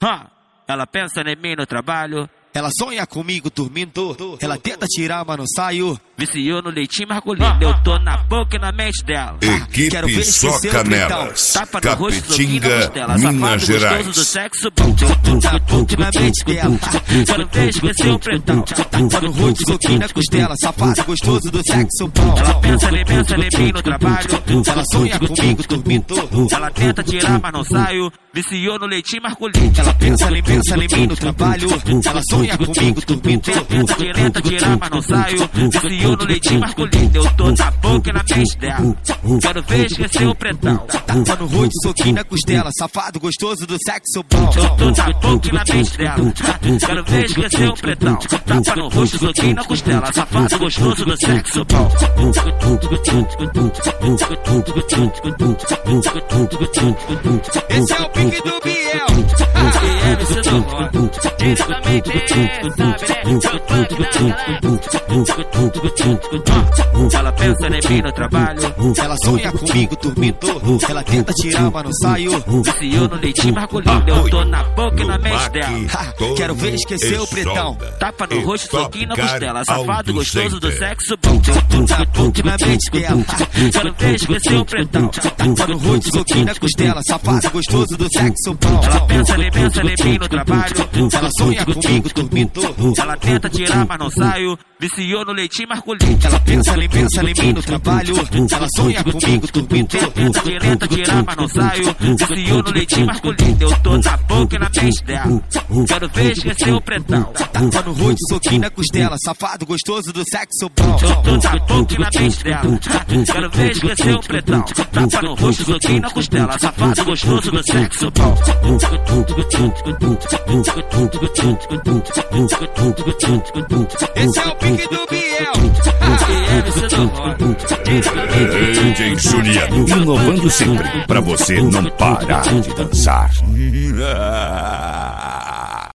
Ela pensa em mim no trabalho. Ela sonha comigo dormindo. Ela tenta tirar, mas não saio. Viciou no leitinho masculino. Eu tô na boca e na mente dela. Equipe Só Canelas, Tapa no rosto, soquinho na Capetinga, costela. Minas Safado gostoso do Gerais. sexo bom. Na boca e na mente dela. Quero ver esquecer o pretão. Tapa no rosto, soquinho na costela. Safado gostoso do sexo bom. Ela pensa em mim no trabalho. Ela sonha comigo dormindo. Ela tenta tirar, mas não saio. Viciou no leitinho masculino. Ela pensa em mim no trabalho. Ela sonha comigo dormindo. Tenta tirar, mas não saio. Viciou no leitinho masculino. Eu tô na boca e na mente dela. Quero ver esquecer o pretão. Tapa no rosto, soquinho na costela. Safado gostoso do sexo bom. Eu tô na boca e na mente dela. Quero ver esquecer o pretão. Tapa no rosto, soquinho na costela. Safado gostoso do sexo bom. Esse é o pique do Biel. E MC do rock. Ele também tem, Ela pensa em mim no trabalho. Ela sonha comigo dormindo. Ela tenta tirar, mas não saio. Viciou no leitinho masculino. Eu tô na boca e na mente dela. Quero ver esquecer o pretão. Tapa no rosto, soquinho na costela. Safado gostoso do sexo bom. Na boca e na mente dela. Quero ver esquecer o pretão. Tapa no rosto, soquinho na costela. Safado gostoso do sexo bom. Ela pensa em mim no trabalho. Ela sonha comigo dormindo. Ela tenta tirar, mas não saio. Viciou no leitinho masculino. Ela pensa em mim no trabalho. Ela sonha comigo dormindo. Tenta tirar, mas não saio. Viciou no leitinho masculino. Eu tô na boca e na mente dela. Quero ver esquecer o pretão. Tapa no rosto, soquinho na costela. Safado gostoso do sexo bom. Eu tô na boca e na mente dela. Quero ver esquecer o pretão. Tapa no rosto, soquinho na costela. Safado gostoso do sexo bom. Esse é o pique do Biel. E MC do rock. DJ Juliano, inovando sempre pra você não parar de dançar.